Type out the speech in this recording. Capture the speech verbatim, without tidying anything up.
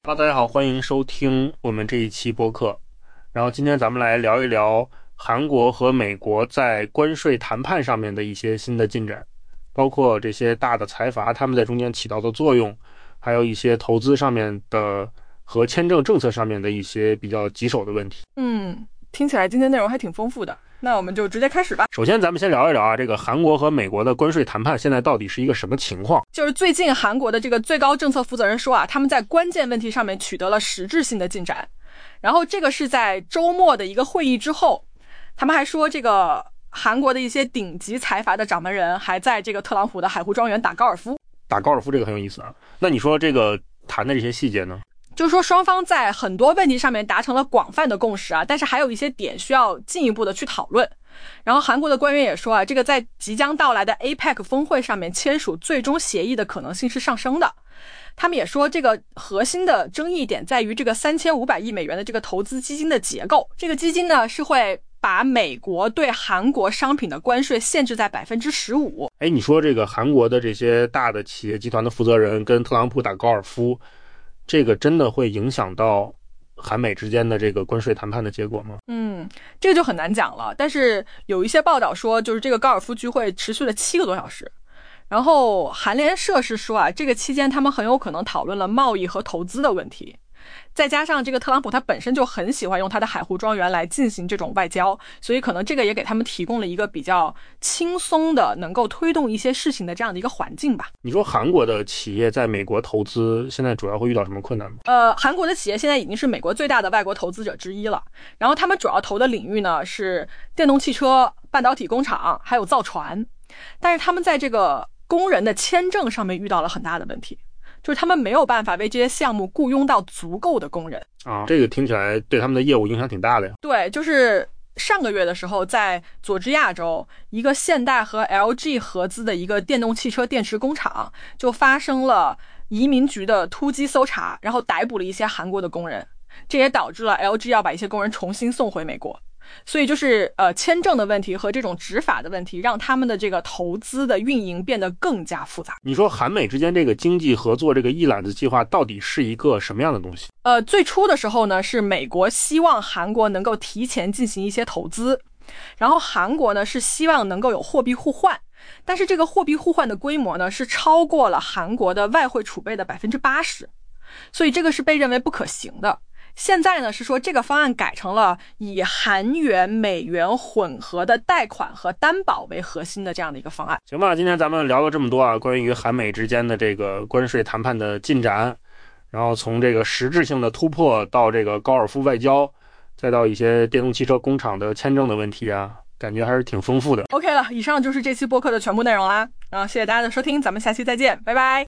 哈喽，大家好，欢迎收听我们这一期播客。然后今天咱们来聊一聊韩国和美国在关税谈判上面的一些新的进展，包括这些大的财阀他们在中间起到的作用，还有一些投资上面的和签证政策上面的一些比较棘手的问题。 嗯，听起来今天内容还挺丰富的，那我们就直接开始吧。 首先咱们先聊一聊啊，这个韩国和美国的关税谈判现在到底是一个什么情况。 就是最近韩国的这个最高政策负责人说啊，他们在关键问题上面取得了实质性的进展。然后这个是在周末的一个会议之后，他们还说这个韩国的一些顶级财阀的掌门人还在这个特朗普的海湖庄园打高尔夫。 打高尔夫这个很有意思啊。那你说这个谈的这些细节呢？ 就是说双方在很多问题上面达成了广泛的共识啊，但是还有一些点需要进一步的去讨论。然后韩国的官员也说啊，这个在即将到来的 A P E C 峰会上面签署最终协议的可能性是上升的。他们也说这个核心的争议点在于这个三千五百亿美元的这个投资基金的结构。这个基金呢是会把美国对韩国商品的关税限制在 百分之十五。 哎，你说这个韩国的这些大的企业集团的负责人跟特朗普打高尔夫，这个真的会影响到韩美之间的这个关税谈判的结果吗？ 嗯，这个就很难讲了。但是有一些报道说，就是这个高尔夫聚会持续了七个多小时。然后韩联社是说啊，这个期间他们很有可能讨论了贸易和投资的问题。再加上这个特朗普他本身就很喜欢用他的海湖庄园来进行这种外交，所以可能这个也给他们提供了一个比较轻松的能够推动一些事情的这样的一个环境吧。 你说韩国的企业在美国投资现在主要会遇到什么困难吗？ 呃，韩国的企业现在已经是美国最大的外国投资者之一了。然后他们主要投的领域呢是电动汽车、半导体工厂还有造船。但是他们在这个工人的签证上面遇到了很大的问题，就是他们没有办法为这些项目雇佣到足够的工人啊，这个听起来对他们的业务影响挺大的呀。 对，就是上个月的时候，在佐治亚州，一个现代和 L G 合资的一个电动汽车电池工厂就发生了移民局的突击搜查，然后逮捕了一些韩国的工人，这也导致了 L G 要把一些工人重新送回美国。所以就是呃签证的问题和这种执法的问题，让他们的这个投资的运营变得更加复杂。 你说韩美之间这个经济合作这个一揽子计划到底是一个什么样的东西？ 呃，最初的时候呢，是美国希望韩国能够提前进行一些投资，然后韩国呢是希望能够有货币互换，但是这个货币互换的规模呢是超过了韩国的外汇储备的 百分之八十， 所以这个是被认为不可行的。现在呢是说这个方案改成了以韩元美元混合的贷款和担保为核心的这样的一个方案。 行吧，今天咱们聊了这么多啊，关于韩美之间的这个关税谈判的进展，然后从这个实质性的突破到这个高尔夫外交，再到一些电动汽车工厂的签证的问题啊，感觉还是挺丰富的。 OK 了，以上就是这期播客的全部内容啦。然后谢谢大家的收听，咱们下期再见，拜拜。